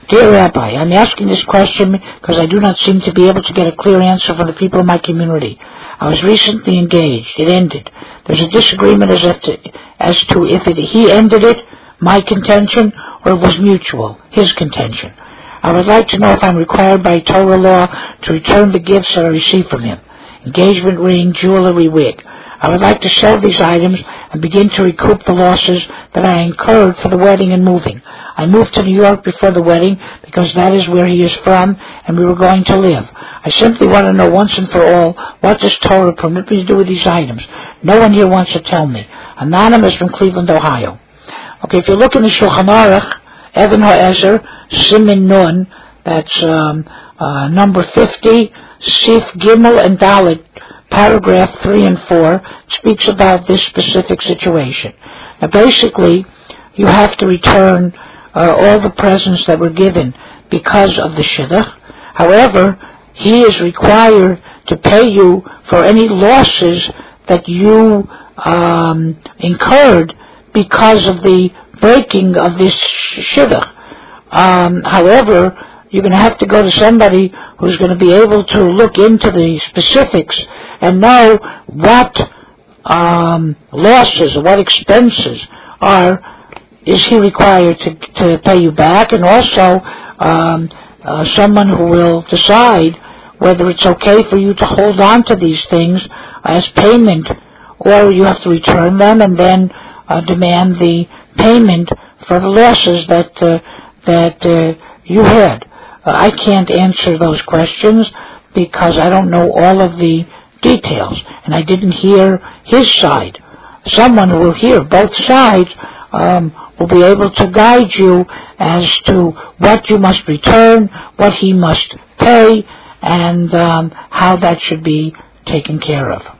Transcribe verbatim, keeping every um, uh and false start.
Dear Rabbi, I'm asking this question because I do not seem to be able to get a clear answer from the people of my community. I was recently engaged. It ended. There's a disagreement as, if to, as to if it, he ended it, my contention, or it was mutual, his contention. I would like to know if I'm required by Torah law to return the gifts that I received from him. Engagement ring, jewelry, wig. I would like to sell these items and begin to recoup the losses that I incurred for the wedding and moving. I moved to New York before the wedding because that is where he is from and we were going to live. I simply want to know once and for all, what does Torah permit me to do with these items? No one here wants to tell me. Anonymous from Cleveland, Ohio. Okay, if you look in the Shulchan Aruch, Evan Ha'ezer, Siman Nun, that's um, uh, number fifty, Sif Gimel and Dalet, paragraph three and four, speaks about this specific situation. Now basically, you have to return uh, all the presents that were given because of the shidduch. However, he is required to pay you for any losses that you um, incurred because of the breaking of this shidduch. Um, however, you're going to have to go to somebody who's going to be able to look into the specifics and know what um, losses or what expenses are is he required to, to pay you back, and also um, uh, someone who will decide whether it's okay for you to hold on to these things as payment, or you have to return them and then uh, demand the payment for the losses that uh, that uh, you had. Uh, I can't answer those questions because I don't know all of the details, and I didn't hear his side. Someone who will hear both sides um, will be able to guide you as to what you must return, what he must pay, and um, how that should be taken care of.